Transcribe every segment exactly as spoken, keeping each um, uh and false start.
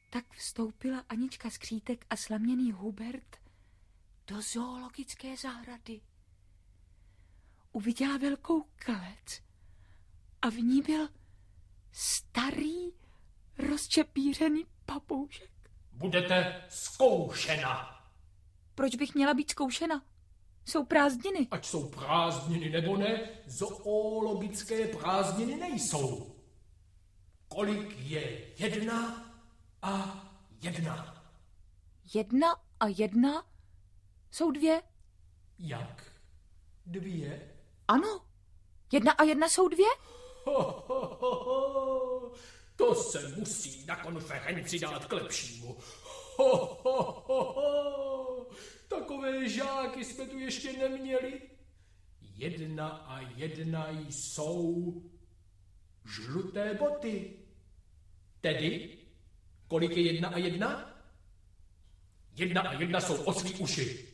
Tak vstoupila Anička Skřítek a slaměný Hubert do zoologické zahrady. Uviděla velkou klec a v ní byl starý, rozčepířený papoušek. Budete zkoušena. Proč bych měla být zkoušena? Jsou prázdniny. Ať jsou prázdniny nebo ne, zoologické prázdniny nejsou. Kolik je jedna a jedna? Jedna a jedna jsou dvě. Jak? Dvě? Ano, jedna a jedna jsou dvě. Ho, ho, ho, ho. To se musí na konferenci dát k lepšímu. Ho, ho, ho, ho. Takové žáky jsme tu ještě neměli. Jedna a jedna jsou žluté boty. Tedy, kolik je jedna a jedna? Jedna a jedna jsou oslí uši.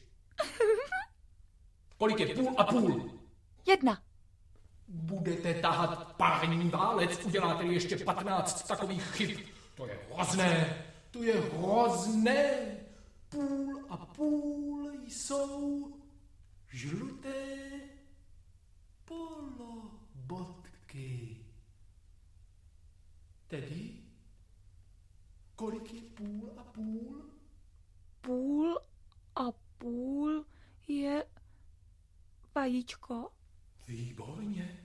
Kolik je půl a půl? Jedna. Budete tahat pární válec, uděláte ještě patnáct takových chyb. To je hrozné, to je hrozné. Půl a půl jsou žluté polobotky. Tedy, kolik je půl a půl? Půl a půl je vajíčko. Výborně.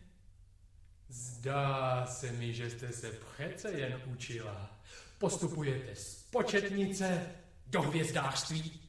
Zdá se mi, že jste se přece jen učila. Postupujete z početnice do hvězdářství.